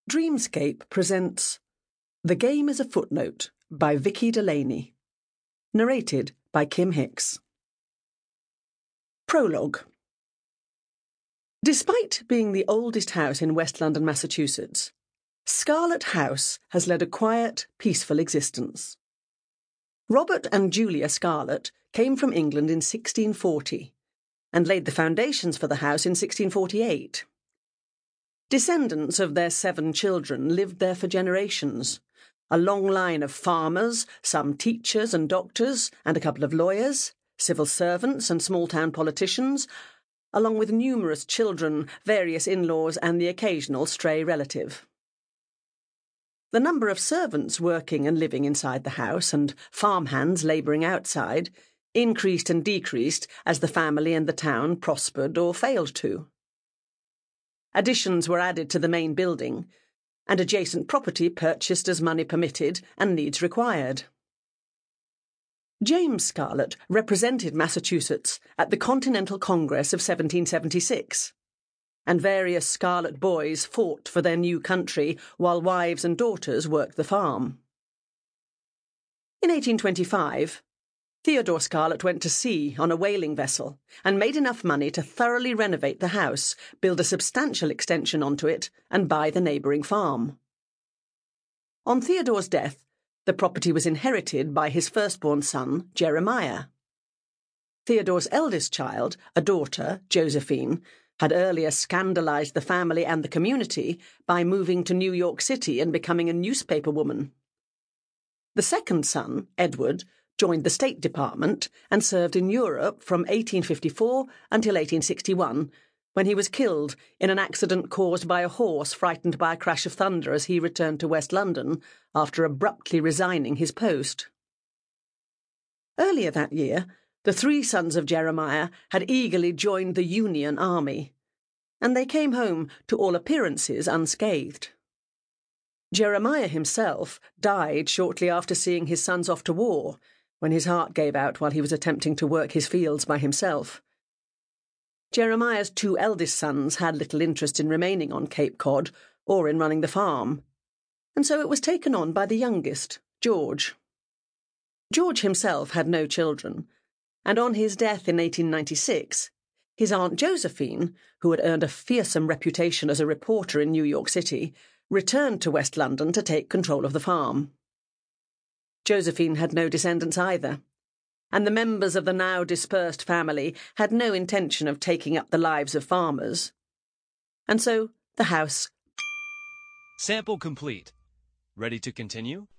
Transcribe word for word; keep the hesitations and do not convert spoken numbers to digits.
Dreamscape presents The Game is a Footnote by Vicky Delaney. Narrated by Kim Hicks. Prologue. Despite being the oldest house in West London, Massachusetts, Scarlet House has led a quiet, peaceful existence. Robert and Julia Scarlet came from England in sixteen forty and laid the foundations for the house in sixteen forty-eight. Descendants of their seven children lived there for generations, a long line of farmers, some teachers and doctors, and a couple of lawyers, civil servants and small-town politicians, along with numerous children, various in-laws, and the occasional stray relative. The number of servants working and living inside the house and farmhands labouring outside increased and decreased as the family and the town prospered or failed to. Additions were added to the main building, and adjacent property purchased as money permitted and needs required. James Scarlet represented Massachusetts at the Continental Congress of seventeen seventy-six, and various Scarlet boys fought for their new country while wives and daughters worked the farm. In eighteen twenty-five, Theodore Scarlet went to sea on a whaling vessel and made enough money to thoroughly renovate the house, build a substantial extension onto it, and buy the neighbouring farm. On Theodore's death, the property was inherited by his firstborn son, Jeremiah. Theodore's eldest child, a daughter, Josephine, had earlier scandalised the family and the community by moving to New York City and becoming a newspaper woman. The second son, Edward, joined the State Department and served in Europe from eighteen fifty-four until eighteen sixty-one, when he was killed in an accident caused by a horse frightened by a crash of thunder as he returned to West London after abruptly resigning his post. Earlier that year, the three sons of Jeremiah had eagerly joined the Union Army, and they came home, to all appearances, unscathed. Jeremiah himself died shortly after seeing his sons off to war, when his heart gave out while he was attempting to work his fields by himself. Jeremiah's two eldest sons had little interest in remaining on Cape Cod or in running the farm, and so it was taken on by the youngest, George. George himself had no children, and on his death in eighteen ninety-six, his Aunt Josephine, who had earned a fearsome reputation as a reporter in New York City, returned to West London to take control of the farm. Josephine had no descendants either, and the members of the now dispersed family had no intention of taking up the lives of farmers. And so the house... Sample complete. Ready to continue?